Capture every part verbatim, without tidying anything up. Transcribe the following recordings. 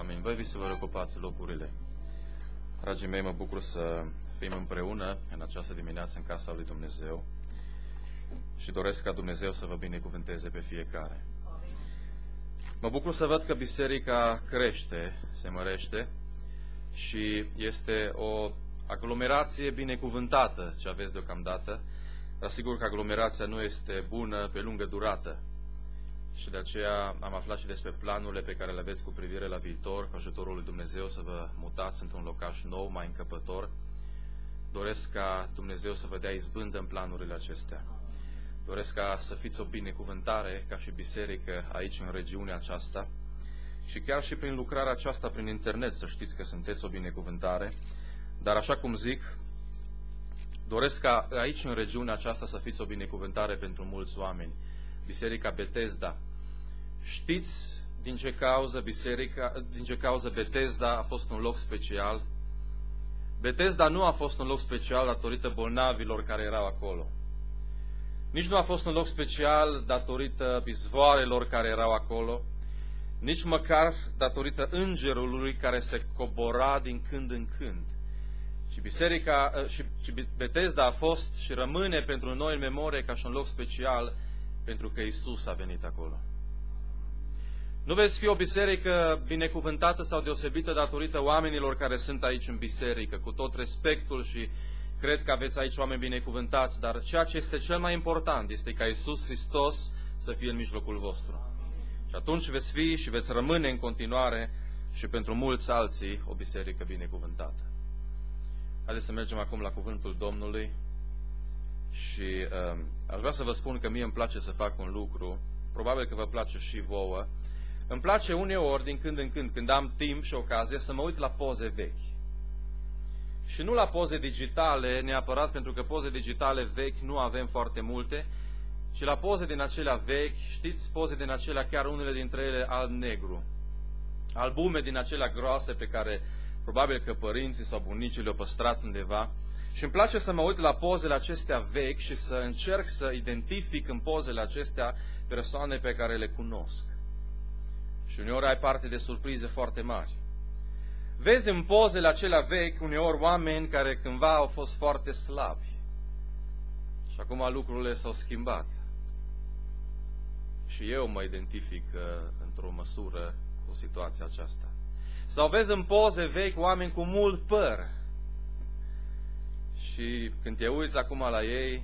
Amin. Vă invit să vă reocupați locurile. Dragii mei, mă bucur să fim împreună în această dimineață în casa lui Dumnezeu și doresc ca Dumnezeu să vă binecuvânteze pe fiecare. Mă bucur să văd că biserica crește, se mărește și este o aglomerație binecuvântată ce aveți deocamdată, dar sigur că aglomerația nu este bună pe lungă durată. Și de aceea am aflat și despre planurile pe care le aveți cu privire la viitor, cu ajutorul lui Dumnezeu să vă mutați într-un locaș nou, mai încăpător. Doresc ca Dumnezeu să vă dea izbândă în planurile acestea. Doresc ca să fiți o binecuvântare ca și biserică aici în regiunea aceasta și chiar și prin lucrarea aceasta prin internet să știți că sunteți o binecuvântare. Dar așa cum zic, doresc ca aici în regiunea aceasta să fiți o binecuvântare pentru mulți oameni. Biserica Betesda. Știți din ce cauză biserica, din ce cauză Betesda a fost un loc special? Betesda nu a fost un loc special datorită bolnavilor care erau acolo. Nici nu a fost un loc special datorită izvoarelor care erau acolo, nici măcar datorită îngerului care se cobora din când în când. Și biserica și, și Betesda a fost și rămâne pentru noi în memorie ca și un loc special pentru că Iisus a venit acolo. Nu veți fi o biserică binecuvântată sau deosebită datorită oamenilor care sunt aici în biserică, cu tot respectul și cred că aveți aici oameni binecuvântați, dar ceea ce este cel mai important este ca Iisus Hristos să fie în mijlocul vostru. Și atunci veți fi și veți rămâne în continuare și pentru mulți alții o biserică binecuvântată. Haideți să mergem acum la cuvântul Domnului și uh, aș vrea să vă spun că mie îmi place să fac un lucru, probabil că vă place și vouă. Îmi place uneori, din când în când, când am timp și ocazie, să mă uit la poze vechi. Și nu la poze digitale, neapărat pentru că poze digitale vechi nu avem foarte multe, ci la poze din acelea vechi, știți, poze din acelea, chiar unele dintre ele alb-negru. Albume din acelea groase pe care probabil că părinții sau bunicii le-au păstrat undeva. Și îmi place să mă uit la pozele acestea vechi și să încerc să identific în pozele acestea persoane pe care le cunosc. Și uneori ai parte de surprize foarte mari. Vezi în pozele acelea vechi uneori oameni care cândva au fost foarte slabi. Și acum lucrurile s-au schimbat. Și eu mă identific uh, într-o măsură cu situația aceasta. Sau vezi în poze vechi oameni cu mult păr. Și când te uiți acum la ei,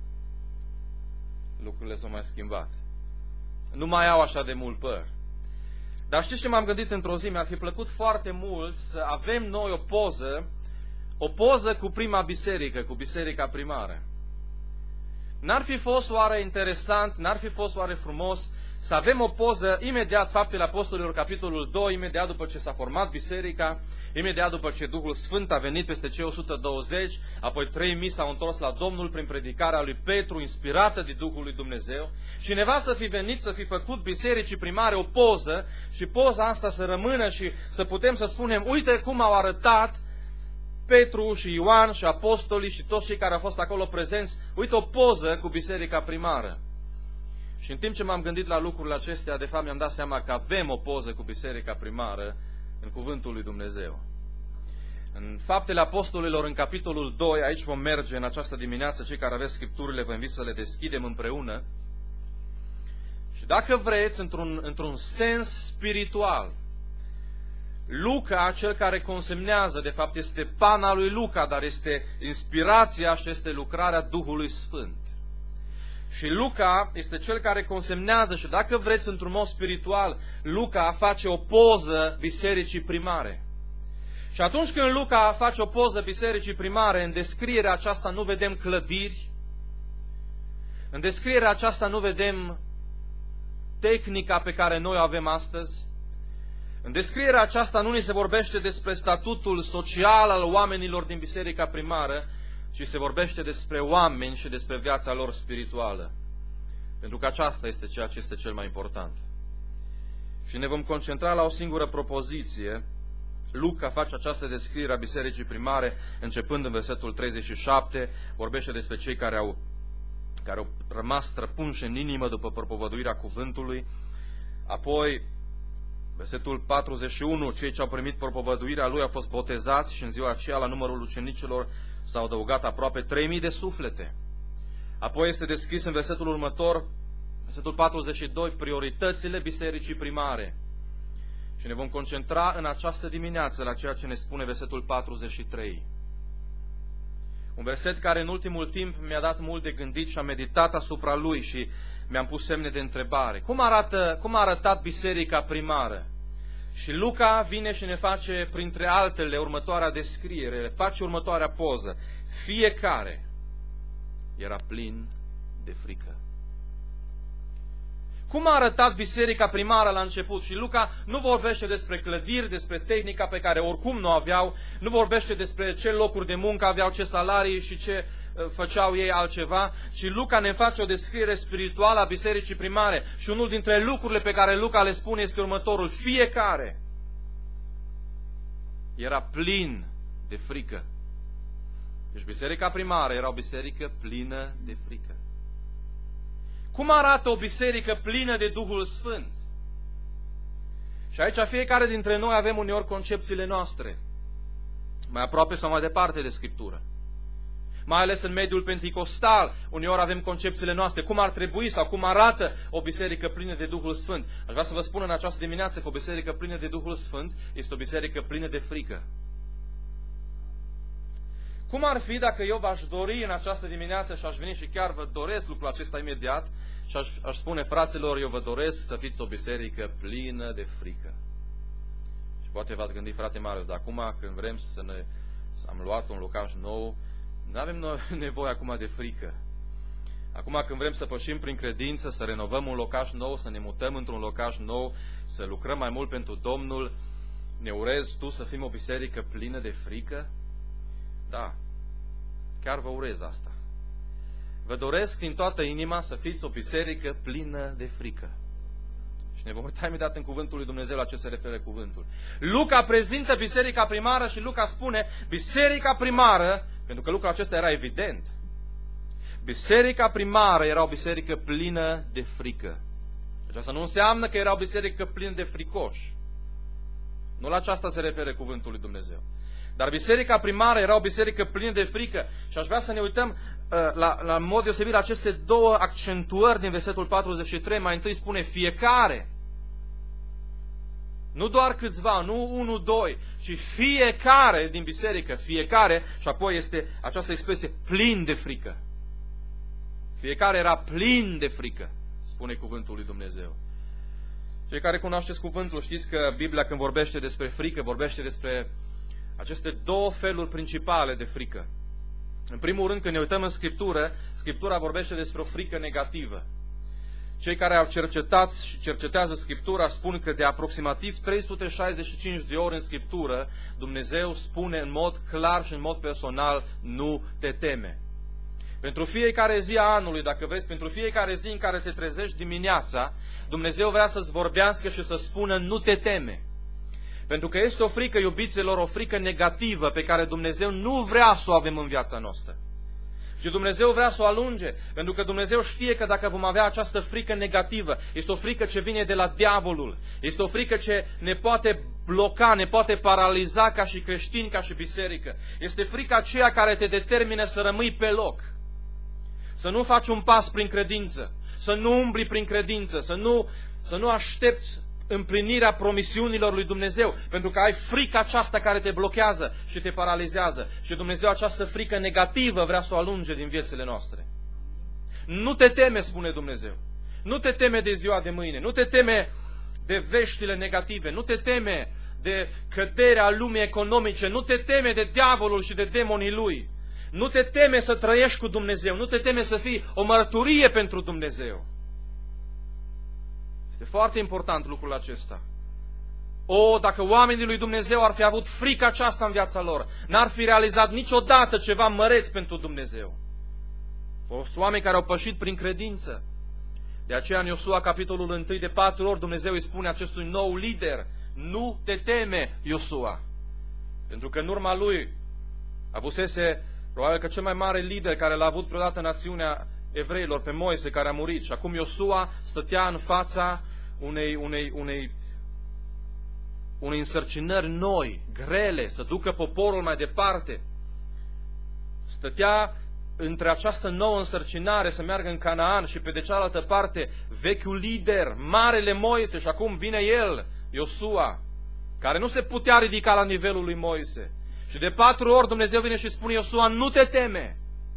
lucrurile s-au mai schimbat. Nu mai au așa de mult păr. Dar știți ce m-am gândit într-o zi? Mi-ar fi plăcut foarte mult să avem noi o poză, o poză cu prima biserică, cu biserica primară. N-ar fi fost oare interesant, n-ar fi fost oare frumos să avem o poză imediat, Faptele Apostolilor, capitolul doi, imediat după ce s-a format biserica, imediat după ce Duhul Sfânt a venit peste cei o sută douăzeci, apoi trei mii s-au întors la Domnul prin predicarea lui Petru, inspirată de Duhul lui Dumnezeu, și cineva să fi venit, să fi făcut bisericii primare o poză și poza asta să rămână și să putem să spunem, uite cum au arătat Petru și Ioan și apostolii și toți cei care au fost acolo prezenți, uite o poză cu biserica primară. Și în timp ce m-am gândit la lucrurile acestea, de fapt mi-am dat seama că avem o poză cu biserica primară în cuvântul lui Dumnezeu. În Faptele Apostolilor, în capitolul doi, aici vom merge în această dimineață, cei care aveți scripturile vă invit să le deschidem împreună. Și dacă vreți, într-un, într-un sens spiritual, Luca, cel care consemnează, de fapt este pana lui Luca, dar este inspirația și este lucrarea Duhului Sfânt. Și Luca este cel care consemnează și dacă vreți într-un mod spiritual, Luca face o poză bisericii primare. Și atunci când Luca face o poză bisericii primare, în descrierea aceasta nu vedem clădiri, în descrierea aceasta nu vedem tehnica pe care noi o avem astăzi, în descrierea aceasta nu ni se vorbește despre statutul social al oamenilor din biserica primară, ci se vorbește despre oameni și despre viața lor spirituală. Pentru că aceasta este ceea ce este cel mai important. Și ne vom concentra la o singură propoziție. Luca face această descriere a bisericii primare, începând în versetul treizeci și șapte, vorbește despre cei care au, care au rămas străpunși în inimă după propovăduirea cuvântului. Apoi Versetul patruzeci și unu, cei ce au primit propovăduirea lui au fost botezați și în ziua aceea la numărul ucenicilor s-au adăugat aproape trei mii de suflete. Apoi este descris în versetul următor, versetul patruzeci și doi, prioritățile bisericii primare. Și ne vom concentra în această dimineață la ceea ce ne spune versetul patruzeci și trei. Un verset care în ultimul timp mi-a dat mult de gândit și am meditat asupra lui și mi-am pus semne de întrebare. Cum arată, cum a arătat biserica primară? Și Luca vine și ne face, printre altele, următoarea descriere, face următoarea poză. Fiecare era plin de frică. Cum a arătat biserica primară la început? Și Luca nu vorbește despre clădiri, despre tehnica pe care oricum nu aveau, nu vorbește despre ce locuri de muncă aveau, ce salarii și ce uh, făceau ei altceva, ci Luca ne face o descriere spirituală a bisericii primare. Și unul dintre lucrurile pe care Luca le spune este următorul. Fiecare era plin de frică. Deci biserica primară era o biserică plină de frică. Cum arată o biserică plină de Duhul Sfânt? Și aici fiecare dintre noi avem uneori concepțiile noastre, mai aproape sau mai departe de Scriptură. Mai ales în mediul penticostal, uneori avem concepțiile noastre, cum ar trebui sau cum arată o biserică plină de Duhul Sfânt. Aș vrea să vă spun în această dimineață că o biserică plină de Duhul Sfânt este o biserică plină de frică. Cum ar fi dacă eu v-aș dori în această dimineață și aș veni și chiar vă doresc lucrul acesta imediat și aș, aș spune, fraților, eu vă doresc să fiți o biserică plină de frică. Și poate v-ați gândit, frate Marius, dar acum când vrem să ne... Să am luat un locaș nou, nu avem nevoie acum de frică. Acum când vrem să pășim prin credință, să renovăm un locaș nou, să ne mutăm într-un locaș nou, să lucrăm mai mult pentru Domnul, ne urezi tu să fim o biserică plină de frică? Da, chiar vă urez asta. Vă doresc din toată inima să fiți o biserică plină de frică. Și ne vom uita imediat în cuvântul lui Dumnezeu la ce se referă cuvântul. Luca prezintă biserica primară și Luca spune biserica primară, pentru că lucrul acesta era evident. Biserica primară era o biserică plină de frică. Deci asta nu înseamnă că era o biserică plină de fricoși. Nu la aceasta se referă cuvântul lui Dumnezeu. Dar biserica primară era o biserică plină de frică și aș vrea să ne uităm uh, la, la mod deosebit la aceste două accentuări din versetul patruzeci și trei. Mai întâi spune fiecare. Nu doar câțiva, nu unu, doi, ci fiecare din biserică, fiecare, și apoi este această expresie plin de frică. Fiecare era plin de frică, spune cuvântul lui Dumnezeu. Cei care cunoașteți cuvântul știți că Biblia când vorbește despre frică, vorbește despre aceste două feluri principale de frică. În primul rând, când ne uităm în Scriptură, Scriptura vorbește despre o frică negativă. Cei care au cercetat și cercetează Scriptura spun că de aproximativ trei sute șaizeci și cinci de ori în Scriptură, Dumnezeu spune în mod clar și în mod personal, nu te teme. Pentru fiecare zi a anului, dacă vezi, pentru fiecare zi în care te trezești dimineața, Dumnezeu vrea să-ți vorbească și să spună, nu te teme. Pentru că este o frică, iubiților, o frică negativă pe care Dumnezeu nu vrea să o avem în viața noastră. Și Dumnezeu vrea să o alunge, pentru că Dumnezeu știe că dacă vom avea această frică negativă, este o frică ce vine de la diavolul, este o frică ce ne poate bloca, ne poate paraliza ca și creștini, ca și biserică. Este frica aceea care te determină să rămâi pe loc, să nu faci un pas prin credință, să nu umbli prin credință, să nu, să nu aștepți împlinirea promisiunilor lui Dumnezeu, pentru că ai frica aceasta care te blochează și te paralizează. Și Dumnezeu această frică negativă vrea să o alunge din viețile noastre. Nu te teme, spune Dumnezeu. Nu te teme de ziua de mâine, nu te teme de veștile negative, nu te teme de căderea lumii economice, nu te teme de diavolul și de demonii lui. Nu te teme să trăiești cu Dumnezeu, nu te teme să fii o mărturie pentru Dumnezeu. Este foarte important lucrul acesta. O, dacă oamenii lui Dumnezeu ar fi avut frica aceasta în viața lor, n-ar fi realizat niciodată ceva măreț pentru Dumnezeu. Fost oameni care au pășit prin credință. De aceea în Iosua, capitolul unu, de patru ori, Dumnezeu îi spune acestui nou lider, nu te teme, Iosua. Pentru că în urma lui avusese probabil că cel mai mare lider care l-a avut vreodată națiunea evreilor, pe Moise, care a murit. Și acum Iosua stătea în fața unei, unei, unei unei însărcinări noi, grele, să ducă poporul mai departe. Stătea între această nouă însărcinare să meargă în Canaan și pe de cealaltă parte vechiul lider, marele Moise, și acum vine el, Iosua, care nu se putea ridica la nivelul lui Moise. Și de patru ori Dumnezeu vine și spune: Iosua, nu te teme.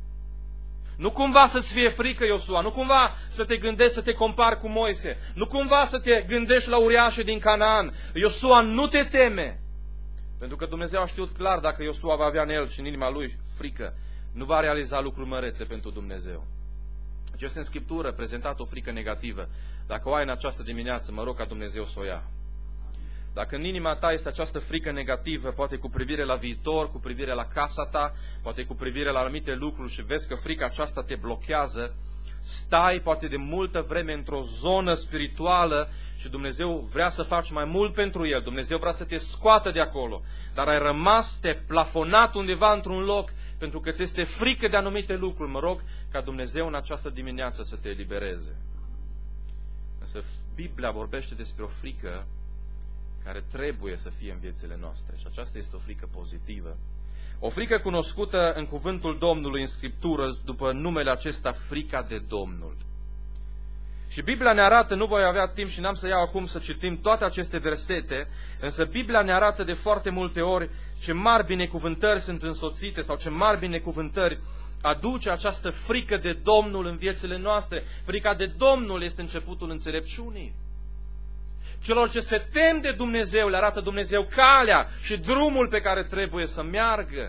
Nu cumva să-ți fie frică, Iosua, nu cumva să te gândești să te compari cu Moise, nu cumva să te gândești la uriașii din Canaan. Iosua, nu te teme. Pentru că Dumnezeu a știut clar, dacă Iosua va avea în el și în inima lui frică, nu va realiza lucruri mărețe pentru Dumnezeu. Deci este în Scriptură prezentat o frică negativă. Dacă o ai în această dimineață, mă rog ca Dumnezeu să o ia. Dacă în inima ta este această frică negativă, poate cu privire la viitor, cu privire la casa ta, poate cu privire la anumite lucruri și vezi că frica aceasta te blochează, stai poate de multă vreme într-o zonă spirituală și Dumnezeu vrea să faci mai mult pentru El, Dumnezeu vrea să te scoată de acolo, dar ai rămas, te plafonat undeva într-un loc pentru că ți este frică de anumite lucruri. Mă rog ca Dumnezeu în această dimineață să te elibereze. Însă Biblia vorbește despre o frică care trebuie să fie în viețile noastre. Și aceasta este o frică pozitivă. O frică cunoscută în cuvântul Domnului, în Scriptură, după numele acesta, frica de Domnul. Și Biblia ne arată, nu voi avea timp și n-am să iau acum să citim toate aceste versete, însă Biblia ne arată de foarte multe ori ce mari binecuvântări sunt însoțite sau ce mari binecuvântări aduce această frică de Domnul în viețile noastre. Frica de Domnul este începutul înțelepciunii. Celor ce se tem de Dumnezeu le arată Dumnezeu calea și drumul pe care trebuie să meargă.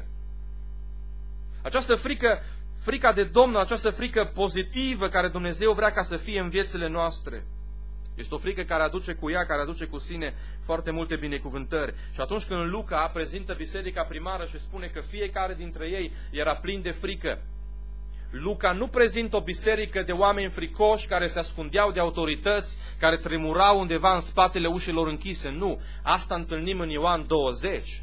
Această frică, frica de Domnul, această frică pozitivă care Dumnezeu vrea ca să fie în viețile noastre, este o frică care aduce cu ea, care aduce cu sine foarte multe binecuvântări. Și atunci când Luca prezintă biserica primară și spune că fiecare dintre ei era plin de frică, Luca nu prezintă o biserică de oameni fricoși care se ascundeau de autorități, care tremurau undeva în spatele ușilor închise. Nu, asta întâlnim în Ioan douăzeci.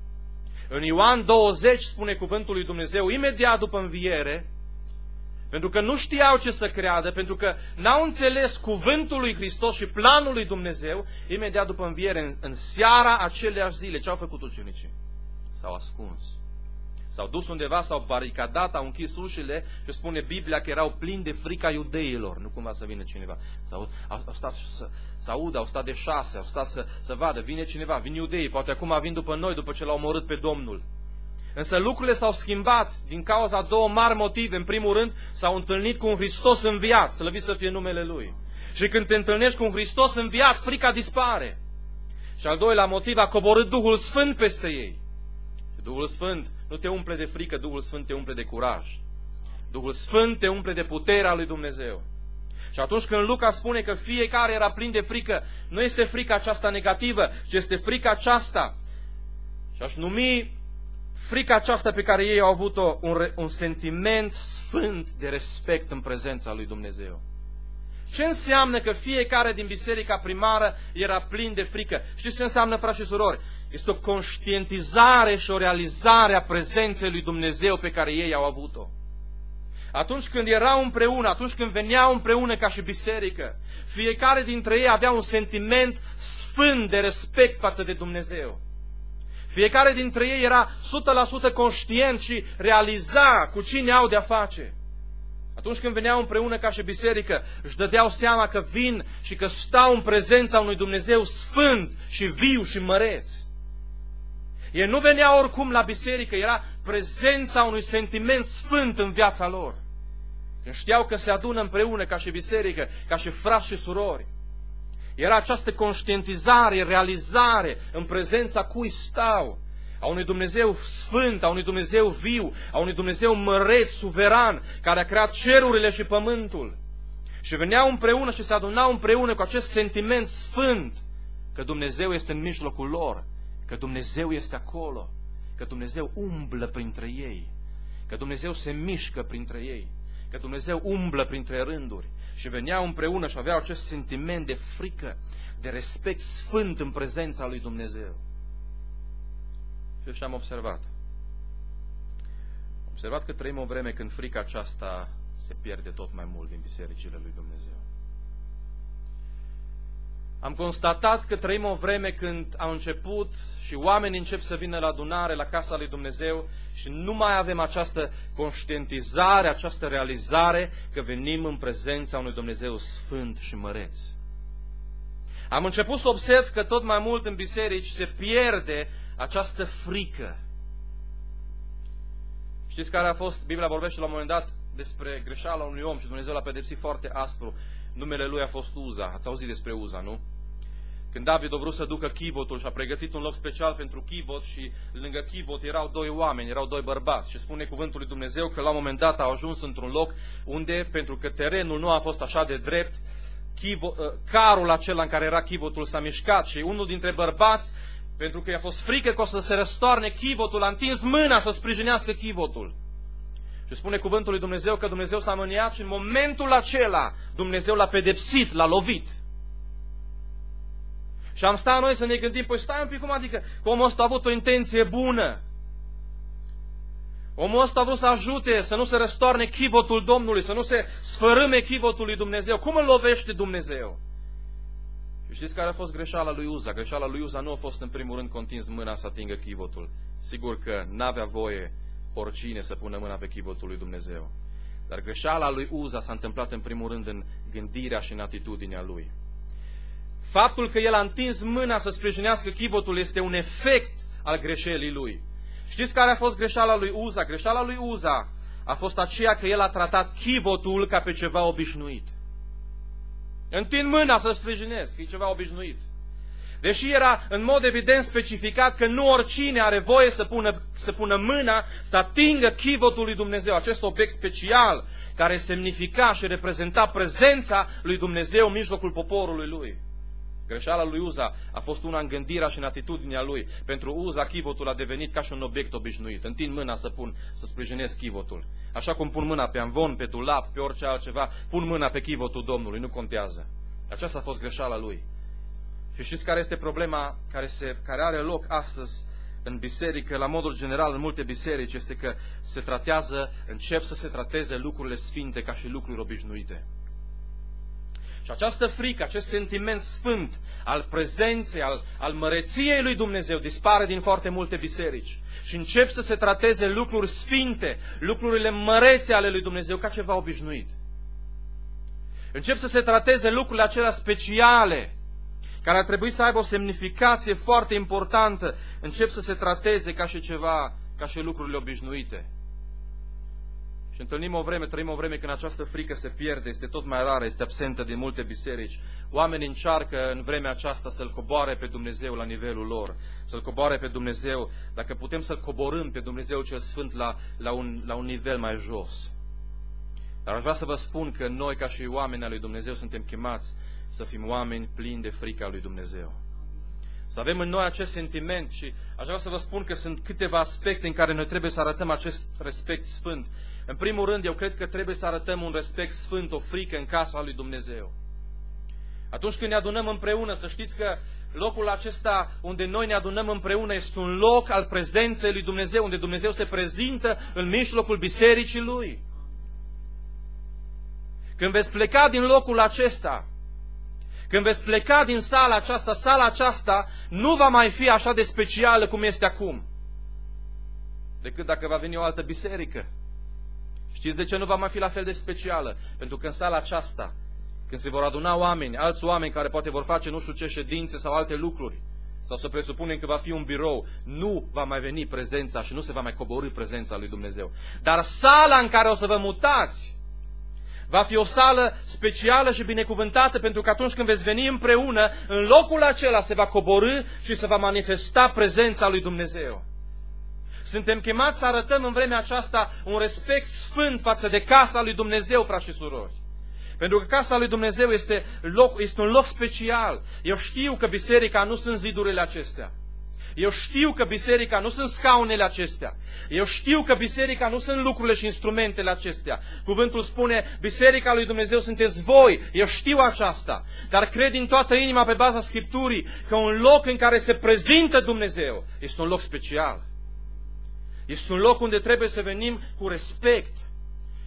În Ioan douăzeci spune cuvântul lui Dumnezeu, imediat după înviere, pentru că nu știau ce să creadă, pentru că n-au înțeles cuvântul lui Hristos și planul lui Dumnezeu, imediat după înviere, în, în seara aceleași zile, ce au făcut ucenicii? S-au ascuns. S-au dus undeva, s-au baricadat, au închis ușile și spune Biblia că erau plini de frica iudeilor. Nu cumva să vină cineva. Au, au, au stat să, să audă, au stat de șase, au stat să, să vadă, vine cineva, vin iudeii, poate acum vin după noi, după ce l-au omorât pe Domnul. Însă lucrurile s-au schimbat din cauza două mari motive. În primul rând, s-au întâlnit cu un Hristos înviat, slăvit să fie numele Lui. Și când te întâlnești cu un Hristos înviat, frica dispare. Și al doilea motiv, a coborât Duhul Sfânt peste ei. Duhul Sfânt nu te umple de frică, Duhul Sfânt te umple de curaj. Duhul Sfânt te umple de puterea lui Dumnezeu. Și atunci când Luca spune că fiecare era plin de frică, nu este frica aceasta negativă, ci este frica aceasta. Și aș numi frica aceasta pe care ei au avut-o un, un sentiment sfânt de respect în prezența lui Dumnezeu. Ce înseamnă că fiecare din biserica primară era plin de frică? Știți ce înseamnă, frați și surori? Este o conștientizare și o realizare a prezenței lui Dumnezeu pe care ei au avut-o. Atunci când erau împreună, atunci când veneau împreună ca și biserică, fiecare dintre ei avea un sentiment sfânt de respect față de Dumnezeu. Fiecare dintre ei era o sută la sută conștient și realiza cu cine au de-a face. Atunci când veneau împreună ca și biserică, își dădeau seama că vin și că stau în prezența unui Dumnezeu sfânt și viu și măreț. Ei nu veneau oricum la biserică, era prezența unui sentiment sfânt în viața lor. Când știau că se adună împreună ca și biserică, ca și frați și surori, era această conștientizare, realizare în prezența cui stau, a unui Dumnezeu sfânt, a unui Dumnezeu viu, a unui Dumnezeu măreț, suveran, care a creat cerurile și pământul. Și veneau împreună și se adunau împreună cu acest sentiment sfânt că Dumnezeu este în mijlocul lor, că Dumnezeu este acolo, că Dumnezeu umblă printre ei, că Dumnezeu se mișcă printre ei, că Dumnezeu umblă printre rânduri. Și veneau împreună și aveau acest sentiment de frică, de respect sfânt în prezența lui Dumnezeu. Și am observat. Am observat că trăim o vreme când frica aceasta se pierde tot mai mult din bisericile lui Dumnezeu. Am constatat că trăim o vreme când au început și oamenii încep să vină la adunare, la casa lui Dumnezeu și nu mai avem această conștientizare, această realizare că venim în prezența unui Dumnezeu sfânt și măreț. Am început să observ că tot mai mult în biserici se pierde această frică. Știți care a fost? Biblia vorbește la un moment dat despre greșeala unui om și Dumnezeu l-a pedepsit foarte aspru. Numele lui a fost Uza. Ați auzit despre Uza, nu? Când David a vrut să ducă chivotul și a pregătit un loc special pentru chivot și lângă chivot erau doi oameni, erau doi bărbați. Și spune cuvântul lui Dumnezeu că la un moment dat au ajuns într-un loc unde, pentru că terenul nu a fost așa de drept, chivo, carul acela în care era chivotul s-a mișcat și unul dintre bărbați, pentru că i-a fost frică că o să se răstoarne chivotul, a întins mâna să sprijinească chivotul. Și spune cuvântul lui Dumnezeu că Dumnezeu s-a mâniat și în momentul acela Dumnezeu l-a pedepsit, l-a lovit. Și am stat noi să ne gândim, păi stai un pic, cum adică că omul ăsta a avut o intenție bună. Omul ăsta a vrut să ajute, să nu se răstoarne chivotul Domnului, să nu se sfărâme chivotul lui Dumnezeu. Cum îl lovește Dumnezeu? Și știți care a fost greșeala lui Uza? Greșeala lui Uza nu a fost în primul rând întins mâna să atingă chivotul. Sigur că n-avea voie oricine să pună mâna pe chivotul lui Dumnezeu. Dar greșeala lui Uza s-a întâmplat în primul rând în gândirea și în atitudinea lui. Faptul că el a întins mâna să sprijinească chivotul este un efect al greșelii lui. Știți care a fost greșeala lui Uza? Greșeala lui Uza a fost aceea că el a tratat chivotul ca pe ceva obișnuit. Întind mâna să sprijinesc, e ceva obișnuit. Deși era în mod evident specificat că nu oricine are voie să pună, să pună mâna, să atingă chivotul lui Dumnezeu, acest obiect special care semnifica și reprezenta prezența lui Dumnezeu în mijlocul poporului lui. Greșeala lui Uza a fost una în gândirea și în atitudinea lui. Pentru Uza, chivotul a devenit ca și un obiect obișnuit. Întind mâna să pun, să sprijinesc chivotul. Așa cum pun mâna pe amvon, pe dulap, pe orice altceva, pun mâna pe chivotul Domnului, nu contează. Aceasta a fost greșeala lui. Și știți care este problema care, se, care are loc astăzi în biserică, la modul general în multe biserici, este că se tratează, încep să se trateze lucrurile sfinte ca și lucruri obișnuite. Și această frică, acest sentiment sfânt al prezenței, al, al măreției lui Dumnezeu dispare din foarte multe biserici. Și încep să se trateze lucruri sfinte, lucrurile mărețe ale lui Dumnezeu ca ceva obișnuit. Încep să se trateze lucrurile acelea speciale, care ar trebui să aibă o semnificație foarte importantă. Încep să se trateze ca și ceva, ca și lucrurile obișnuite. Și întâlnim o vreme, trăim o vreme când această frică se pierde, este tot mai rară, este absentă din multe biserici. Oamenii încearcă în vremea aceasta să-L coboare pe Dumnezeu la nivelul lor, să-L coboare pe Dumnezeu, dacă putem să-L coborâm pe Dumnezeu cel Sfânt la, la, un, la un nivel mai jos. Dar aș vrea să vă spun că noi, ca și oameni al lui Dumnezeu, suntem chemați să fim oameni plini de frica lui Dumnezeu. Să avem în noi acest sentiment și aș vrea să vă spun că sunt câteva aspecte în care noi trebuie să arătăm acest respect sfânt. În primul rând, eu cred că trebuie să arătăm un respect sfânt, o frică în casa lui Dumnezeu. Atunci când ne adunăm împreună, să știți că locul acesta unde noi ne adunăm împreună este un loc al prezenței lui Dumnezeu, unde Dumnezeu se prezintă în mijlocul bisericii Lui. Când veți pleca din locul acesta, când veți pleca din sala aceasta, sala aceasta nu va mai fi așa de specială cum este acum, decât dacă va veni o altă biserică. Știți de ce nu va mai fi la fel de specială? Pentru că în sala aceasta, când se vor aduna oameni, alți oameni care poate vor face nu știu ce ședințe sau alte lucruri, sau să presupunem că va fi un birou, nu va mai veni prezența și nu se va mai coborî prezența lui Dumnezeu. Dar sala în care o să vă mutați va fi o sală specială și binecuvântată, pentru că atunci când veți veni împreună, în locul acela se va coborî și se va manifesta prezența lui Dumnezeu. Suntem chemați să arătăm în vremea aceasta un respect sfânt față de casa lui Dumnezeu, frați și surori. Pentru că casa lui Dumnezeu este, loc, este un loc special. Eu știu că biserica nu sunt zidurile acestea. Eu știu că biserica nu sunt scaunele acestea. Eu știu că biserica nu sunt lucrurile și instrumentele acestea. Cuvântul spune, biserica lui Dumnezeu sunteți voi. Eu știu aceasta. Dar cred din toată inima pe baza Scripturii că un loc în care se prezintă Dumnezeu este un loc special. Este un loc unde trebuie să venim cu respect.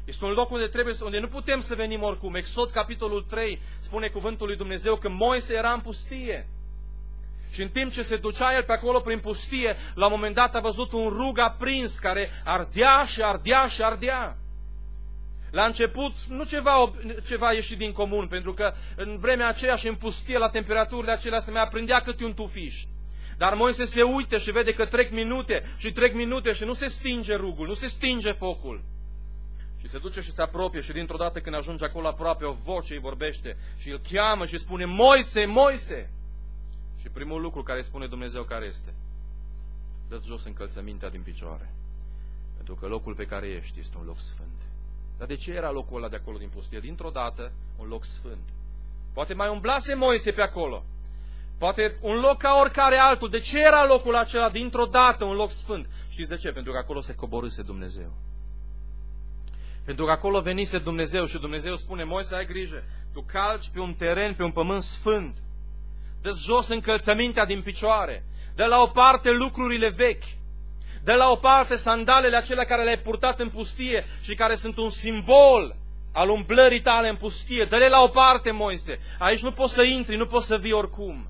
Este un loc unde, trebuie, unde nu putem să venim oricum. Exod, capitolul trei, spune cuvântul lui Dumnezeu că Moise era în pustie. Și în timp ce se ducea el pe acolo prin pustie, la un moment dat a văzut un rug aprins care ardea și ardea și ardea. La început, nu ceva, ceva ieșit din comun, pentru că în vremea aceea și în pustie, la temperaturile acelea, se mai aprindea câte un tufiș. Dar Moise se uită și vede că trec minute și trec minute și nu se stinge rugul, nu se stinge focul. Și se duce și se apropie și dintr-o dată când ajunge acolo aproape, o voce îi vorbește și îl cheamă și spune: Moise, Moise! Și primul lucru care spune Dumnezeu care este: dă-ți jos încălțămintea din picioare, pentru că locul pe care ești este un loc sfânt. Dar de ce era locul ăla de acolo din pustie? Dintr-o dată, un loc sfânt. Poate mai umblase Moise pe acolo. Poate un loc ca oricare altul. De ce era locul acela dintr-o dată un loc sfânt? Știți de ce? Pentru că acolo se coborâse Dumnezeu. Pentru că acolo venise Dumnezeu și Dumnezeu spune: Moise, ai grijă, tu calci pe un teren, pe un pământ sfânt. Dă-ți jos încălțămintea din picioare. Dă la o parte lucrurile vechi. Dă la o parte sandalele acelea care le-ai purtat în pustie și care sunt un simbol al umblării tale în pustie. Dă-le la o parte, Moise. Aici nu poți să intri, nu poți să vii oricum.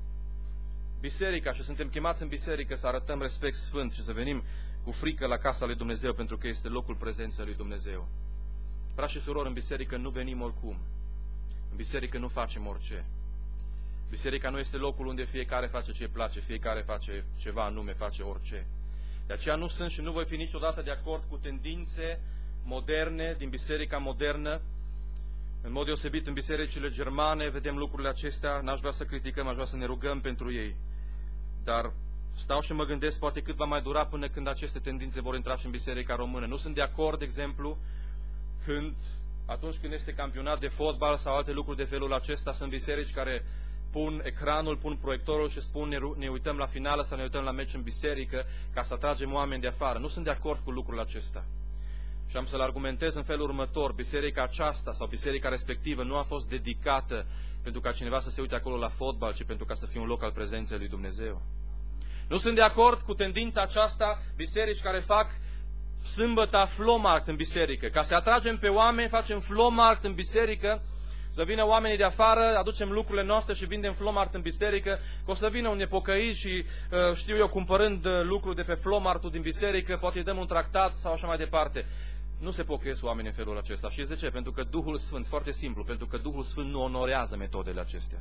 Biserica, și suntem chemați în biserică să arătăm respect sfânt și să venim cu frică la casa lui Dumnezeu, pentru că este locul prezenței lui Dumnezeu. Frați și surori, în biserică nu venim oricum. În biserică nu facem orice. Biserica nu este locul unde fiecare face ce îi place, fiecare face ceva anume, face orice. De aceea nu sunt și nu voi fi niciodată de acord cu tendințe moderne, din biserica modernă. În mod deosebit în bisericile germane vedem lucrurile acestea, n-aș vrea să criticăm, aș vrea să ne rugăm pentru ei. Dar stau și mă gândesc poate cât va mai dura până când aceste tendințe vor intra și în biserica română. Nu sunt de acord, de exemplu, când, atunci când este campionat de fotbal sau alte lucruri de felul acesta, sunt biserici care pun ecranul, pun proiectorul și spun ne, ne uităm la finală sau ne uităm la meci în biserică ca să atragem oameni de afară. Nu sunt de acord cu lucrul acesta. Și am să-l argumentez în felul următor: biserica aceasta sau biserica respectivă nu a fost dedicată pentru ca cineva să se uite acolo la fotbal, ci pentru ca să fie un loc al prezenței lui Dumnezeu. Nu sunt de acord cu tendința aceasta, biserici care fac sâmbăta Flohmarkt în biserică. Ca să atragem pe oameni, facem Flohmarkt în biserică, să vină oamenii de afară, aducem lucrurile noastre și vindem Flohmarkt în biserică, că o să vină un nepocăit și, știu eu, cumpărând lucruri de pe Flohmarktul din biserică, poate îi dăm un tractat sau așa mai departe. Nu se pocăiesc oamenii în felul acesta. Și de ce? Pentru că Duhul Sfânt, foarte simplu, pentru că Duhul Sfânt nu onorează metodele acestea.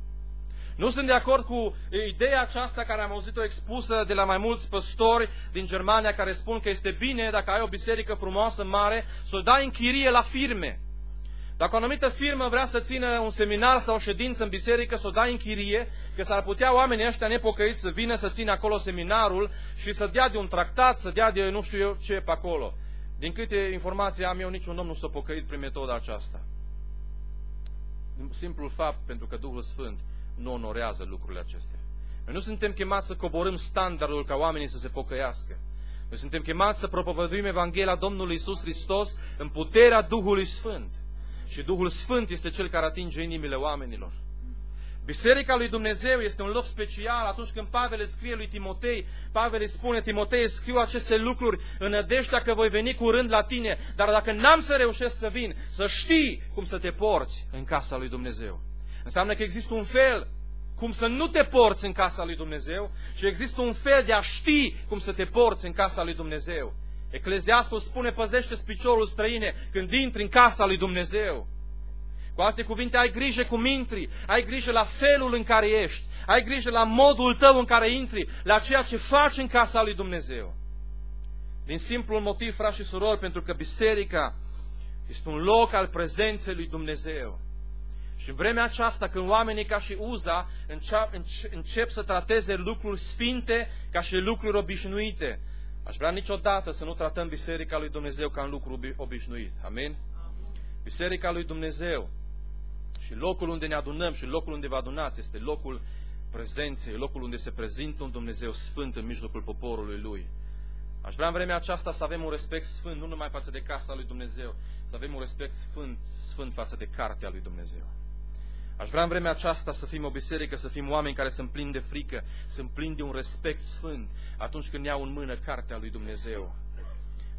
Nu sunt de acord cu ideea aceasta care am auzit-o expusă de la mai mulți păstori din Germania care spun că este bine, dacă ai o biserică frumoasă, mare, să o dai în chirie la firme. Dacă o anumită firmă vrea să țină un seminar sau o ședință în biserică, să o dai în chirie, că s-ar putea oamenii ăștia nepocăiți să vină să țină acolo seminarul și să dea de un tractat, să dea de nu știu eu ce pe acolo. Din câte informații am eu, niciun om nu s-a pocăit prin metoda aceasta. Din simplul fapt, pentru că Duhul Sfânt nu onorează lucrurile acestea. Noi nu suntem chemați să coborâm standardul ca oamenii să se pocăiască. Noi suntem chemați să propovăduim Evanghelia Domnului Iisus Hristos în puterea Duhului Sfânt. Și Duhul Sfânt este Cel care atinge inimile oamenilor. Biserica lui Dumnezeu este un loc special. Atunci când Pavel îi scrie lui Timotei, Pavel îi spune: Timotei, scriu aceste lucruri în nădejdea că voi veni curând la tine, dar dacă n-am să reușesc să vin, să știi cum să te porți în casa lui Dumnezeu. Înseamnă că există un fel cum să nu te porți în casa lui Dumnezeu și există un fel de a ști cum să te porți în casa lui Dumnezeu. Ecleziastul spune: păzește-ți piciorul, străine, când intri în casa lui Dumnezeu. Cu alte cuvinte, ai grijă cum intri, ai grijă la felul în care ești, ai grijă la modul tău în care intri, la ceea ce faci în casa lui Dumnezeu. Din simplul motiv, frați și surori, pentru că biserica este un loc al prezenței lui Dumnezeu. Și în vremea aceasta, când oamenii ca și Uza încep să trateze lucruri sfinte ca și lucruri obișnuite, aș vrea niciodată să nu tratăm biserica lui Dumnezeu ca un lucru obișnuit. Amin? Biserica lui Dumnezeu și locul unde ne adunăm și locul unde vă adunați este locul prezenței, locul unde se prezintă un Dumnezeu sfânt în mijlocul poporului Lui. Aș vrea în vremea aceasta să avem un respect sfânt, nu numai față de casa lui Dumnezeu, să avem un respect sfânt, sfânt față de cartea lui Dumnezeu. Aș vrea în vremea aceasta să fim o biserică, să fim oameni care sunt plini de frică, sunt plini de un respect sfânt atunci când iau în mână cartea lui Dumnezeu.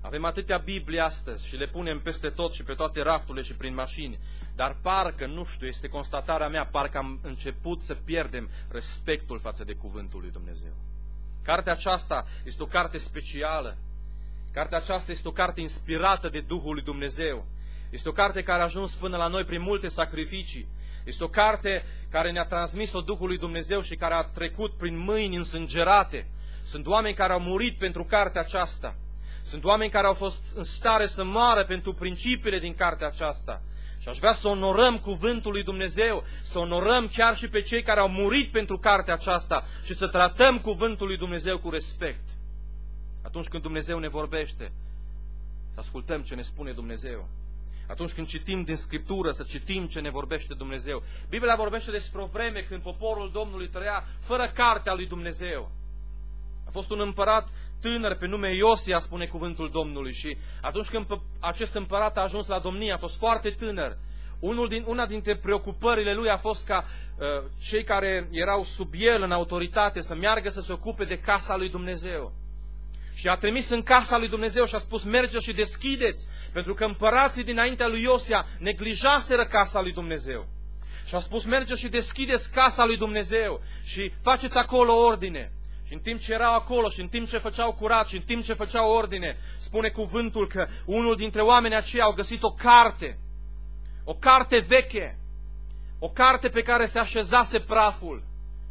Avem atâtea Biblii astăzi și le punem peste tot și pe toate rafturile și prin mașini, dar parcă, nu știu, este constatarea mea, parcă am început să pierdem respectul față de cuvântul lui Dumnezeu. Cartea aceasta este o carte specială. Cartea aceasta este o carte inspirată de Duhul lui Dumnezeu. Este o carte care a ajuns până la noi prin multe sacrificii. Este o carte care ne-a transmis-o Duhul lui Dumnezeu și care a trecut prin mâini însângerate. Sunt oameni care au murit pentru cartea aceasta. Sunt oameni care au fost în stare să moară pentru principiile din cartea aceasta. Și aș vrea să onorăm cuvântul lui Dumnezeu, să onorăm chiar și pe cei care au murit pentru cartea aceasta și să tratăm cuvântul lui Dumnezeu cu respect. Atunci când Dumnezeu ne vorbește, să ascultăm ce ne spune Dumnezeu. Atunci când citim din Scriptură, să citim ce ne vorbește Dumnezeu. Biblia vorbește despre o vreme când poporul Domnului trăia fără cartea lui Dumnezeu. A fost un împărat tânăr pe nume Iosia, spune cuvântul Domnului, și atunci când acest împărat a ajuns la domnie, a fost foarte tânăr. Unul din, una dintre preocupările lui a fost ca uh, cei care erau sub el în autoritate să meargă să se ocupe de casa lui Dumnezeu. Și a trimis în casa lui Dumnezeu și a spus: mergeți și deschideți, pentru că împărații dinaintea lui Iosia neglijaseră casa lui Dumnezeu. Și a spus: mergeți și deschideți casa lui Dumnezeu și faceți acolo ordine. Și în timp ce erau acolo și în timp ce făceau curat și în timp ce făceau ordine, spune cuvântul că unul dintre oamenii aceia au găsit o carte, o carte veche, o carte pe care se așezase praful.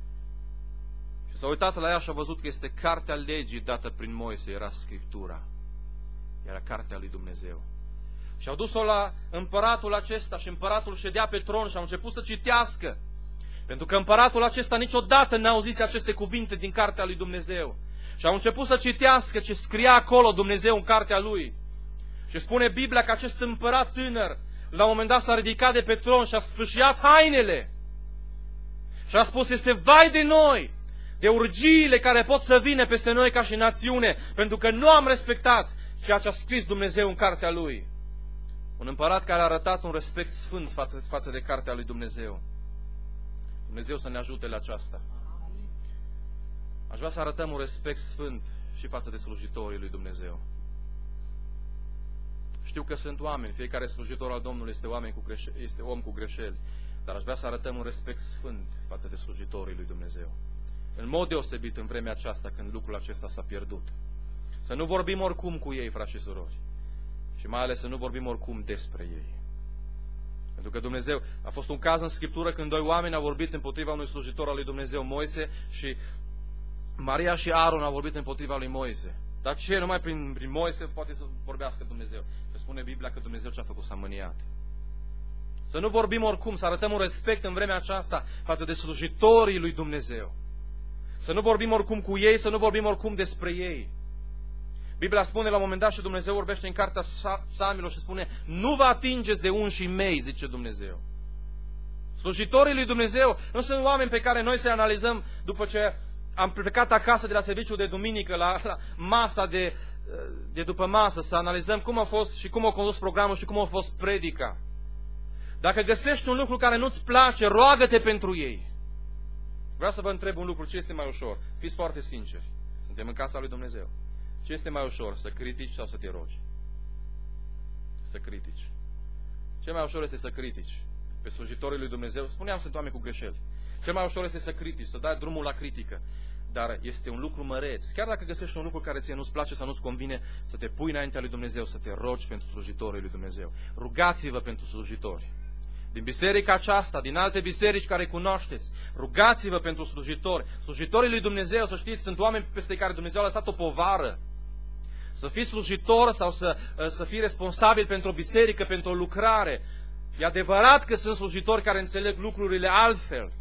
Și s-a uitat la ea și a văzut că este cartea legii dată prin Moise, era Scriptura, era cartea lui Dumnezeu. Și au dus-o la împăratul acesta și împăratul ședea pe tron și au început să citească. Pentru că împăratul acesta niciodată n-a auzit aceste cuvinte din cartea lui Dumnezeu. Și au început să citească ce scria acolo Dumnezeu în cartea lui. Și spune Biblia că acest împărat tânăr, la un moment dat s-a ridicat de pe tron și a sfâșiat hainele. Și a spus: este vai de noi, de urgiile care pot să vină peste noi ca și națiune, pentru că nu am respectat ceea ce a scris Dumnezeu în cartea lui. Un împărat care a arătat un respect sfânt față de cartea lui Dumnezeu. Dumnezeu să ne ajute la aceasta. Aș vrea să arătăm un respect sfânt și față de slujitorii lui Dumnezeu. Știu că sunt oameni, fiecare slujitor al Domnului este, oameni cu greșe, este om cu greșeli, dar aș vrea să arătăm un respect sfânt față de slujitorii lui Dumnezeu. În mod deosebit în vremea aceasta când lucrul acesta s-a pierdut. Să nu vorbim oricum cu ei, frați și surori, și mai ales să nu vorbim oricum despre ei. Pentru că Dumnezeu, a fost un caz în Scriptură când doi oameni au vorbit împotriva unui slujitor al lui Dumnezeu, Moise, și Maria și Aaron au vorbit împotriva lui Moise. Dar ce? Numai prin, prin Moise poate să vorbească Dumnezeu. Și spune Biblia că Dumnezeu ce-a făcut? S-a mâniat. Să nu vorbim oricum, să arătăm un respect în vremea aceasta față de slujitorii lui Dumnezeu. Să nu vorbim oricum cu ei, să nu vorbim oricum despre ei. Biblia spune la un moment dat și Dumnezeu vorbește în cartea Psalmilor și spune: nu vă atingeți de unșii mei, zice Dumnezeu. Slujitorii lui Dumnezeu nu sunt oameni pe care noi să analizăm după ce am plecat acasă de la serviciul de duminică, la, la masa de, de după masă, să analizăm cum a fost și cum a condus programul și cum a fost predica. Dacă găsești un lucru care nu-ți place, roagă-te pentru ei. Vreau să vă întreb un lucru: ce este mai ușor? Fiți foarte sinceri. Suntem în casa lui Dumnezeu. Ce este mai ușor? Să critici sau să te rogi? Să critici. Ce mai ușor este să critici pe slujitorii lui Dumnezeu? Spuneam, sunt oameni cu greșeli. Ce mai ușor este să critici, să dai drumul la critică. Dar este un lucru măreț. Chiar dacă găsești un lucru care ție nu-ți place sau nu-ți convine, să te pui înaintea lui Dumnezeu, să te rogi pentru slujitorii lui Dumnezeu. Rugați-vă pentru slujitori. Din biserica aceasta, din alte biserici care cunoașteți, rugați-vă pentru slujitori. Slujitorii lui Dumnezeu, să știți, sunt oameni peste care Dumnezeu a lăsat o povară. Să fii slujitor sau să, să fii responsabil pentru o biserică, pentru o lucrare. E adevărat că sunt slujitori care înțeleg lucrurile altfel.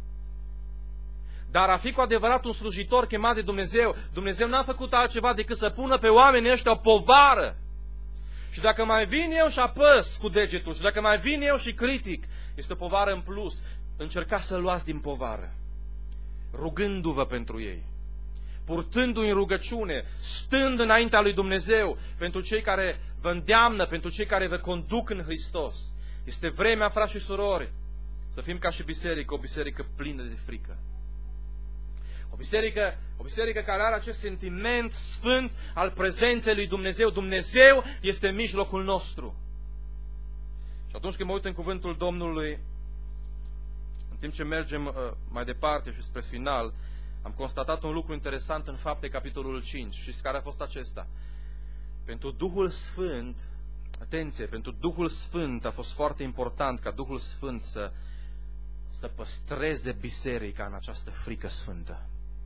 Dar a fi cu adevărat un slujitor chemat de Dumnezeu, Dumnezeu n-a făcut altceva decât să pună pe oamenii ăștia o povară. Și dacă mai vin eu și apăs cu degetul, și dacă mai vin eu și critic, este o povară în plus. Încercați să luați din povară, rugându-vă pentru ei, purtându-i în rugăciune, stând înaintea lui Dumnezeu, pentru cei care vă îndeamnă, pentru cei care vă conduc în Hristos. Este vremea, frați și surori, să fim ca și biserică, o biserică plină de frică. O biserică, o biserică care are acest sentiment sfânt al prezenței lui Dumnezeu. Dumnezeu este în mijlocul nostru. Și atunci când mă uit în cuvântul Domnului, în timp ce mergem uh, mai departe și spre final, am constatat un lucru interesant în Fapte, capitolul cinci. Știți care a fost acesta? Pentru Duhul Sfânt, atenție, pentru Duhul Sfânt a fost foarte important ca Duhul Sfânt să, să păstreze biserica în această frică sfântă.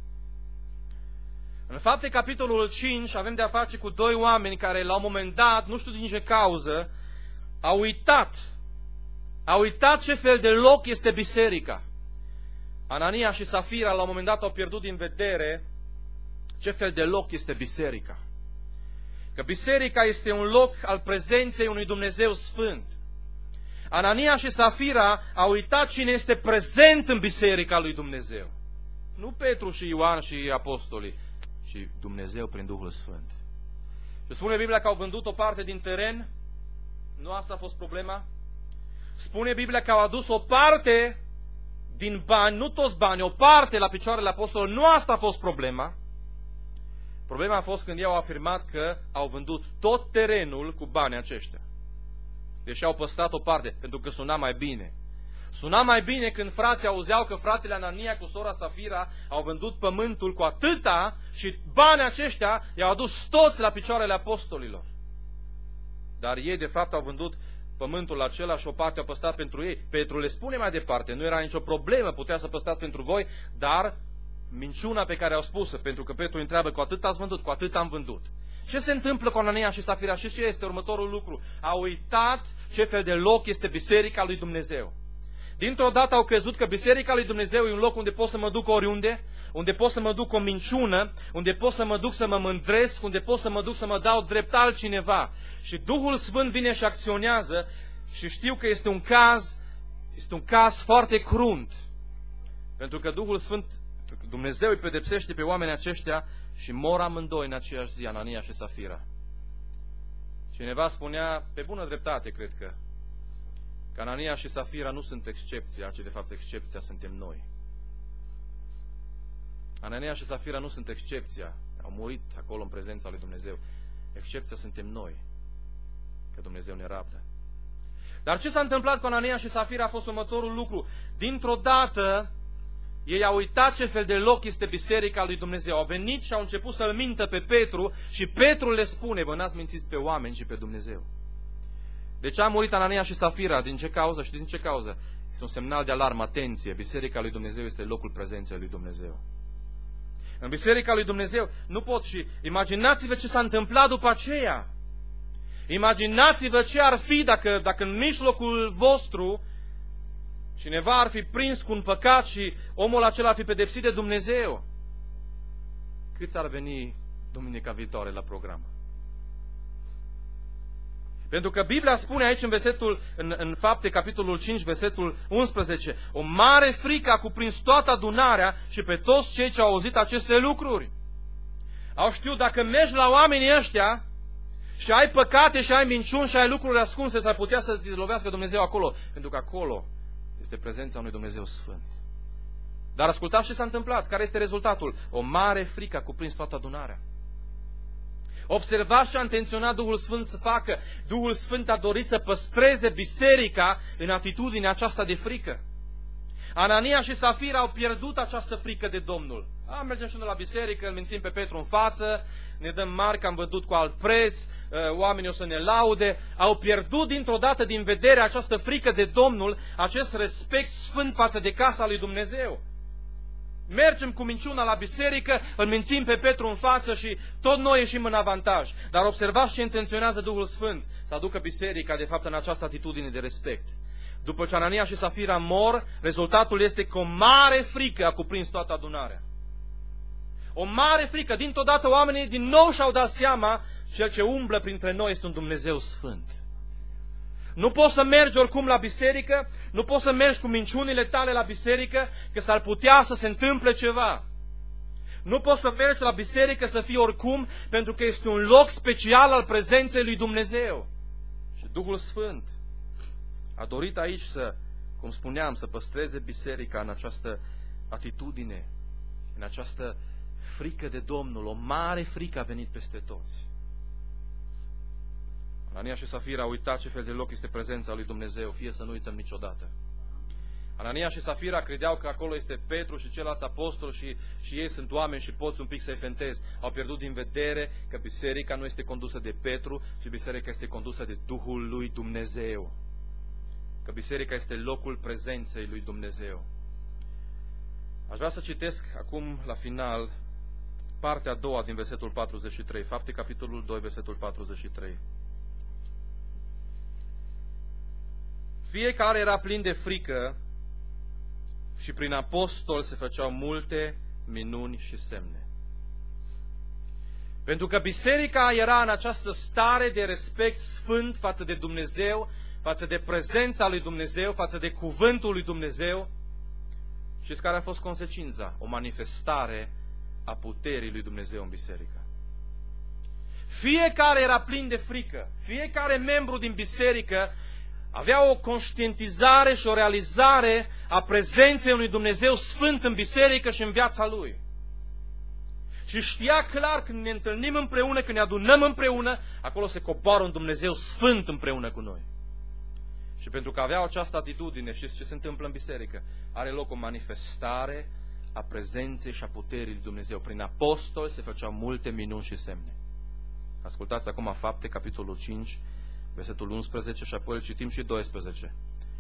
În Fapte, capitolul cinci, avem de a face cu doi oameni care, la un moment dat, nu știu din ce cauză, au uitat. Au uitat ce fel de loc este biserica. Anania și Safira, la un moment dat, au pierdut din vedere ce fel de loc este biserica. Că biserica este un loc al prezenței unui Dumnezeu sfânt. Anania și Safira au uitat cine este prezent în biserica lui Dumnezeu. Nu Petru și Ioan și apostolii, ci Dumnezeu prin Duhul Sfânt. Și spune Biblia că au vândut o parte din teren. Nu asta a fost problema. Spune Biblia că au adus o parte din bani, nu toți bani, o parte la picioarele apostolilor. Nu asta a fost problema. Problema a fost când ei au afirmat că au vândut tot terenul cu banii aceștia. Deși au păstrat o parte, pentru că suna mai bine. Suna mai bine când frații auzeau că fratele Anania cu sora Safira au vândut pământul cu atâta și banii aceștia i-au adus toți la picioarele apostolilor. Dar ei de fapt au vândut pământul acela și o parte au păstrat pentru ei. Petru le spune mai departe, nu era nicio problemă, putea să păstrați pentru voi, dar minciuna pe care au spus-o, pentru că Petru întreabă, cu atât ați vândut, cu atât am vândut. Ce se întâmplă cu Anania și Safira? Și ce este următorul lucru? Au uitat ce fel de loc este biserica lui Dumnezeu. Dintr-o dată au crezut că biserica lui Dumnezeu e un loc unde pot să mă duc oriunde, unde pot să mă duc o minciună, unde pot să mă duc să mă mândresc, unde pot să mă duc să mă dau drept altcineva. Și Duhul Sfânt vine și acționează și știu că este un caz, este un caz foarte crunt. Pentru că Duhul Sfânt, Dumnezeu îi pedepsește pe oamenii aceștia și mor amândoi în aceeași zi, Anania și Safira. Cineva spunea, pe bună dreptate, cred că, că Anania și Safira nu sunt excepția, ci de fapt excepția suntem noi. Anania și Safira nu sunt excepția, au murit acolo în prezența lui Dumnezeu. Excepția suntem noi, că Dumnezeu ne rabdă. Dar ce s-a întâmplat cu Anania și Safira a fost următorul lucru. Dintr-o dată, ei au uitat ce fel de loc este biserica lui Dumnezeu. Au venit și au început să-l mintă pe Petru și Petru le spune, vă n-ați mințit pe oameni, ci pe Dumnezeu. De ce a murit Anania și Safira? Din ce cauză? Și din ce cauză? Este un semnal de alarmă, atenție. Biserica lui Dumnezeu este locul prezenței lui Dumnezeu. În biserica lui Dumnezeu nu pot și imaginați-vă ce s-a întâmplat după aceea. Imaginați-vă ce ar fi dacă, dacă în mijlocul vostru cineva ar fi prins cu un păcat și omul acela ar fi pedepsit de Dumnezeu. Câți ar veni duminica viitoare la program? Pentru că Biblia spune aici în versetul, în, în Fapte, capitolul cinci, versetul unsprezece, o mare frică a cuprins toată adunarea și pe toți cei ce au auzit aceste lucruri. Au știut, dacă mergi la oamenii ăștia și ai păcate și ai minciuni și ai lucruri ascunse, s-ar putea să te lovească Dumnezeu acolo. Pentru că acolo este prezența unui Dumnezeu Sfânt. Dar ascultați ce s-a întâmplat. Care este rezultatul? O mare frică a cuprins toată adunarea. Observați ce a intenționat Duhul Sfânt să facă. Duhul Sfânt a dorit să păstreze biserica în atitudinea aceasta de frică. Anania și Safira au pierdut această frică de Domnul. A, mergem și noi la biserică, îl mințim pe Petru în față, ne dăm mari că am văzut cu alt preț, oamenii o să ne laude. Au pierdut dintr-o dată din vedere această frică de Domnul, acest respect sfânt față de casa lui Dumnezeu. Mergem cu minciuna la biserică, îl mințim pe Petru în față și tot noi ieșim în avantaj. Dar observați ce intenționează Duhul Sfânt, să aducă biserica de fapt în această atitudine de respect. După ce Anania și Safira mor, rezultatul este că o mare frică a cuprins toată adunarea. O mare frică, dintr-o dată oamenii din nou și-au dat seama, cel ce umblă printre noi este un Dumnezeu Sfânt. Nu poți să mergi oricum la biserică, nu poți să mergi cu minciunile tale la biserică, că s-ar putea să se întâmple ceva. Nu poți să mergi la biserică să fii oricum, pentru că este un loc special al prezenței lui Dumnezeu. Și Duhul Sfânt a dorit aici să, cum spuneam, să păstreze biserica în această atitudine, în această frică de Domnul, o mare frică a venit peste toți. Anania și Safira au uitat ce fel de loc este prezența lui Dumnezeu, fie să nu uităm niciodată. Anania și Safira credeau că acolo este Petru și ceilalți apostoli și, și ei sunt oameni și poți un pic să-i fentezi. Au pierdut din vedere că biserica nu este condusă de Petru, ci biserica este condusă de Duhul lui Dumnezeu. Că biserica este locul prezenței lui Dumnezeu. Aș vrea să citesc acum, la final, partea a doua din versetul patruzeci și trei. Fapte, capitolul doi, versetul patruzeci și trei. Fiecare era plin de frică și prin apostol se făceau multe minuni și semne. Pentru că biserica era în această stare de respect sfânt față de Dumnezeu, față de prezența lui Dumnezeu, față de cuvântul lui Dumnezeu. Știți care a fost consecința? O manifestare a puterii lui Dumnezeu în biserică. Fiecare era plin de frică. Fiecare membru din biserică avea o conștientizare și o realizare a prezenței unui Dumnezeu sfânt în biserică și în viața lui. Și știa clar când ne întâlnim împreună, când ne adunăm împreună, acolo se coboară un Dumnezeu sfânt împreună cu noi. Și pentru că aveau această atitudine, știți ce se întâmplă în biserică? Are loc o manifestare a prezenței și a puterii lui Dumnezeu. Prin apostoli se făceau multe minuni și semne. Ascultați acum Fapte, capitolul cinci, versetul unsprezece și apoi îl citim și doisprezece.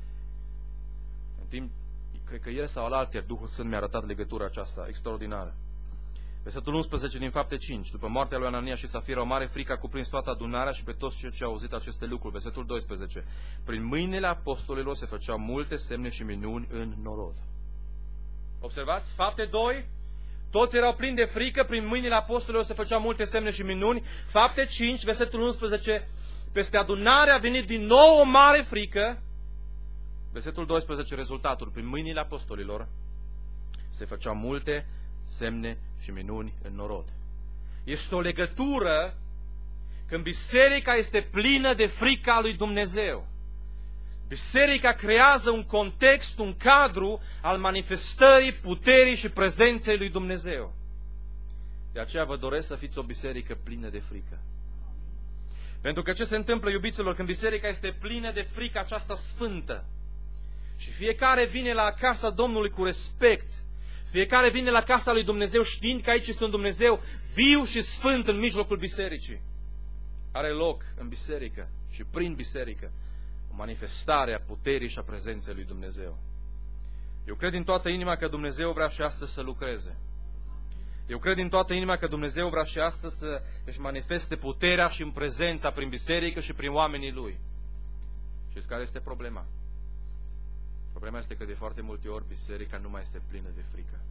În timp, cred că ieri sau alaltăieri, Duhul Sfânt mi-a arătat legătura aceasta extraordinară. Versetul unsprezece din Fapte cinci. După moartea lui Anania și Safira, o mare frică a cuprins toată adunarea și pe toți cei ce au auzit aceste lucruri. Versetul doisprezece. Prin mâinile apostolilor se făceau multe semne și minuni în norod. Observați? Fapte doi. Toți erau plini de frică, prin mâinile apostolilor se făceau multe semne și minuni. Fapte cinci, versetul unsprezece. Peste adunare a venit din nou o mare frică. Versetul doisprezece, rezultatul. Prin mâinile apostolilor se făceau multe semne și minuni în norod. Este o legătură când biserica este plină de frica lui Dumnezeu. Biserica creează un context, un cadru al manifestării puterii și prezenței lui Dumnezeu. De aceea vă doresc să fiți o biserică plină de frică. Pentru că ce se întâmplă, iubiților, când biserica este plină de frică aceasta sfântă și fiecare vine la casa Domnului cu respect, fiecare vine la casa lui Dumnezeu știind că aici este un Dumnezeu viu și sfânt în mijlocul bisericii. Are loc în biserică și prin biserică o manifestare a puterii și a prezenței lui Dumnezeu. Eu cred din toată inima că Dumnezeu vrea și astăzi să lucreze. Eu cred din toată inima că Dumnezeu vrea și astăzi să își manifeste puterea și în prezența prin biserică și prin oamenii Lui. Știți care este problema? Problema este că de foarte multe ori biserica nu mai este plină de frică.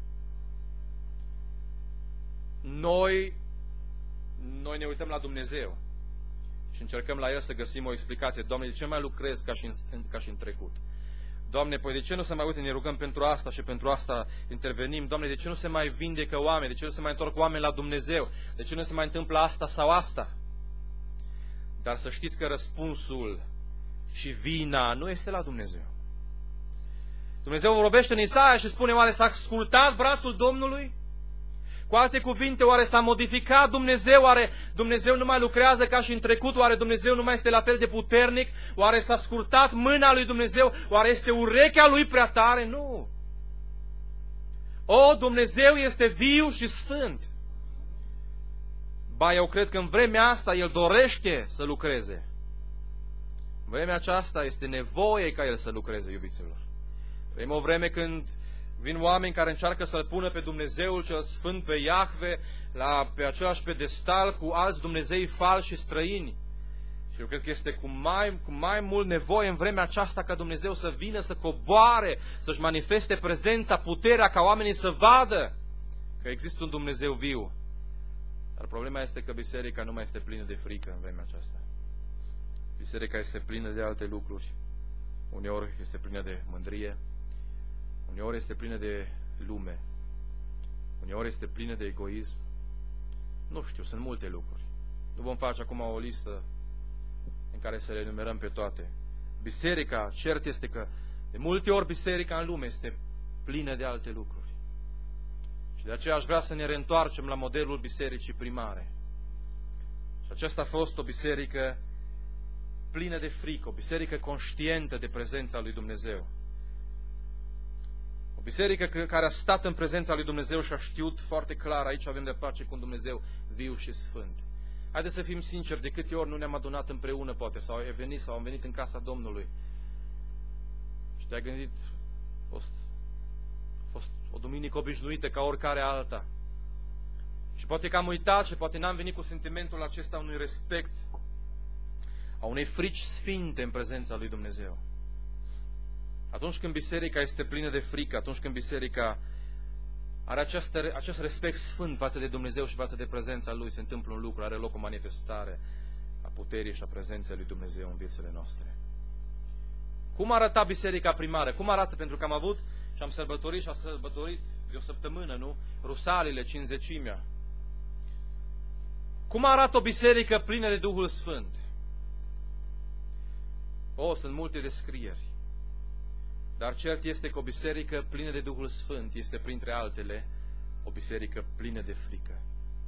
Noi, noi ne uităm la Dumnezeu și încercăm la El să găsim o explicație. Doamne, de ce mai lucrez ca și în, ca și în trecut? Doamne, păi de ce nu se mai uite, ne rugăm pentru asta și pentru asta intervenim? Doamne, de ce nu se mai vindecă oameni? De ce nu se mai întorc oameni la Dumnezeu? De ce nu se mai întâmplă asta sau asta? Dar să știți că răspunsul și vina nu este la Dumnezeu. Dumnezeu vorbește în Isaia și spune, oare s-a ascultat brațul Domnului? Cu alte cuvinte, oare s-a modificat Dumnezeu? Oare Dumnezeu nu mai lucrează ca și în trecut? Oare Dumnezeu nu mai este la fel de puternic? Oare s-a scurtat mâna lui Dumnezeu? Oare este urechea lui prea tare? Nu! O, Dumnezeu este viu și sfânt. Ba, eu cred că în vremea asta El dorește să lucreze. În vremea aceasta este nevoie ca El să lucreze, iubiților. Vrem o vreme când vin oameni care încearcă să-L pună pe Dumnezeul cel Sfânt, pe Iahve, la, pe același pedestal cu alți Dumnezei falși și străini. Și eu cred că este cu mai, cu mai mult nevoie în vremea aceasta ca Dumnezeu să vină, să coboare, să-și manifeste prezența, puterea, ca oamenii să vadă că există un Dumnezeu viu. Dar problema este că biserica nu mai este plină de frică în vremea aceasta. Biserica este plină de alte lucruri. Uneori este plină de mândrie, uneori este plină de lume, uneori este plină de egoism. Nu știu, sunt multe lucruri. Nu vom face acum o listă în care să le enumerăm pe toate. Biserica, cert este că de multe ori biserica în lume este plină de alte lucruri. Și de aceea aș vrea să ne reîntoarcem la modelul bisericii primare. Și aceasta a fost o biserică plină de frică, o biserică conștientă de prezența lui Dumnezeu. O biserică care a stat în prezența lui Dumnezeu și a știut foarte clar, aici avem de face cu un Dumnezeu viu și sfânt. Haideți să fim sinceri, de câte ori nu ne-am adunat împreună, poate, sau ai venit sau am venit în casa Domnului și te-ai gândit, a fost, a fost o duminică obișnuită ca oricare alta. Și poate că am uitat și poate n-am venit cu sentimentul acesta unui respect, a unei frici sfinte în prezența lui Dumnezeu. Atunci când biserica este plină de frică, atunci când biserica are această, acest respect sfânt față de Dumnezeu și față de prezența Lui, se întâmplă un lucru, are loc o manifestare a puterii și a prezenței lui Dumnezeu în viețile noastre. Cum arăta biserica primară? Cum arată? Pentru că am avut și am sărbătorit și am sărbătorit de o săptămână, nu? Rusalile, cincizecimea. Cum arată o biserică plină de Duhul Sfânt? O, sunt multe descrieri. Dar cert este că o biserică plină de Duhul Sfânt este, printre altele, o biserică plină de frică.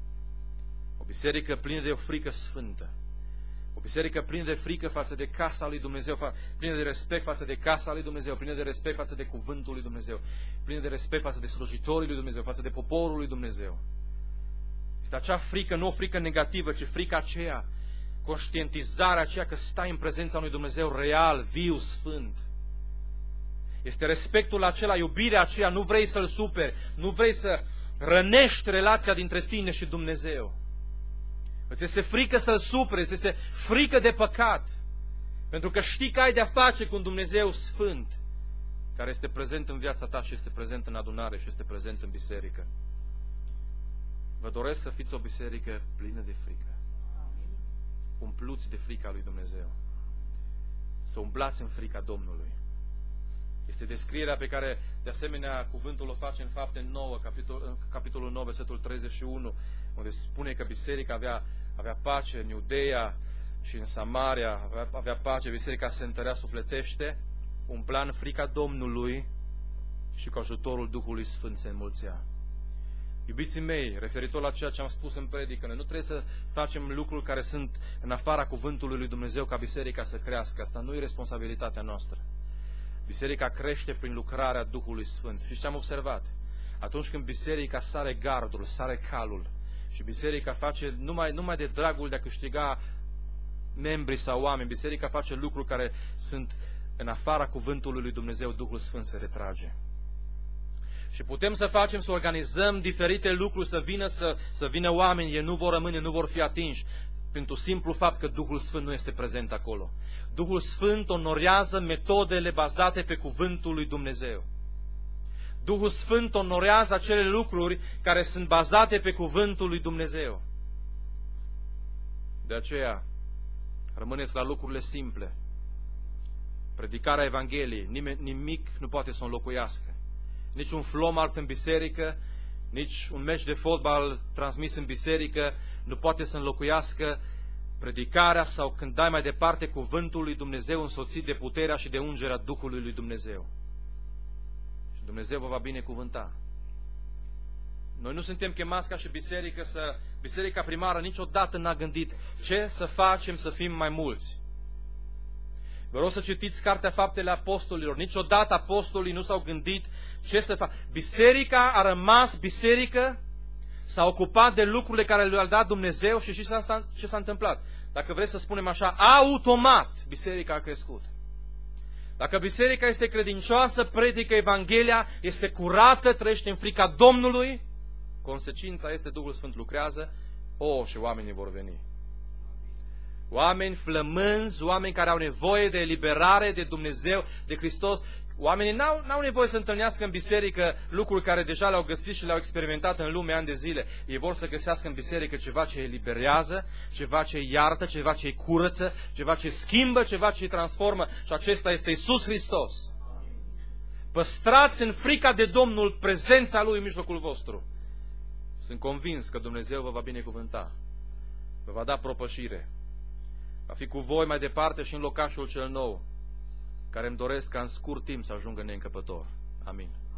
O biserică plină de o frică sfântă. O biserică plină de frică față de casa lui Dumnezeu, plină de respect față de casa lui Dumnezeu, plină de respect față de cuvântul lui Dumnezeu, plină de respect față de slujitorii lui Dumnezeu, față de poporul lui Dumnezeu. Este acea frică, nu o frică negativă, ci frica aceea, conștientizarea aceea că stai în prezența unui Dumnezeu real, viu, sfânt. Este respectul acela, iubirea aceea, nu vrei să-L superi, nu vrei să rănești relația dintre tine și Dumnezeu. Îți este frică să-L superi, îți este frică de păcat, pentru că știi că ai de-a face cu un Dumnezeu sfânt, care este prezent în viața ta și este prezent în adunare și este prezent în biserică. Vă doresc să fiți o biserică plină de frică, umpluți de frica lui Dumnezeu, să umblați în frica Domnului. Este descrierea pe care, de asemenea, cuvântul o face în Fapte nouă, capitol, în capitolul nouă, versetul treizeci și unu, unde spune că biserica avea, avea pace în Iudeea și în Samaria, avea, avea pace, biserica se întărea sufletește, umbla în frica Domnului și cu ajutorul Duhului Sfânt se înmulțea. Iubiții mei, referitor la ceea ce am spus în predică, noi nu trebuie să facem lucruri care sunt în afara cuvântului lui Dumnezeu ca biserica să crească. Asta nu e responsabilitatea noastră. Biserica crește prin lucrarea Duhului Sfânt. Și ce am observat? Atunci când biserica sare gardul, sare calul și biserica face numai, numai de dragul de a câștiga membri sau oameni, biserica face lucruri care sunt în afara cuvântului lui Dumnezeu, Duhul Sfânt se retrage. Și putem să facem, să organizăm diferite lucruri, să vină, să, să vină oameni, ei nu vor rămâne, nu vor fi atinși, pentru simplu fapt că Duhul Sfânt nu este prezent acolo. Duhul Sfânt onorează metodele bazate pe cuvântul lui Dumnezeu. Duhul Sfânt onorează acele lucruri care sunt bazate pe cuvântul lui Dumnezeu. De aceea, rămâneți la lucrurile simple. Predicarea Evangheliei, nimeni, nimic nu poate să o înlocuiască. Nici un flomart în biserică, nici un meci de fotbal transmis în biserică nu poate să înlocuiască predicarea sau când dai mai departe cuvântul lui Dumnezeu însoțit de puterea și de ungerea Duhului lui Dumnezeu. Și Dumnezeu vă va binecuvânta. Noi nu suntem chemați ca și biserică să... Biserica primară niciodată n-a gândit ce să facem să fim mai mulți. Vă rog să citiți Cartea Faptele Apostolilor. Niciodată apostolii nu s-au gândit ce să facă. Biserica a rămas biserică, s-a ocupat de lucrurile care le-a dat Dumnezeu și și ce s-a întâmplat. Dacă vreți să spunem așa, automat biserica a crescut. Dacă biserica este credincioasă, predică Evanghelia, este curată, trăiește în frica Domnului, consecința este Duhul Sfânt lucrează, o, și oamenii vor veni. Oameni flămânzi, oameni care au nevoie de eliberare de Dumnezeu, de Hristos. Oamenii n-au, n-au nevoie să întâlnească în biserică lucruri care deja le-au găsit și le-au experimentat în lume ani de zile. Ei vor să găsească în biserică ceva ce îi eliberează, ceva ce îi iartă, ceva ce îi curăță, ceva ce îi schimbă, ceva ce îi transformă. Și acesta este Iisus Hristos. Păstrați în frica de Domnul prezența Lui în mijlocul vostru. Sunt convins că Dumnezeu vă va binecuvânta. Vă va da propășire. Va fi cu voi mai departe și în locașul cel nou, care îmi doresc ca în scurt timp să ajungă neîncăpător. Amin.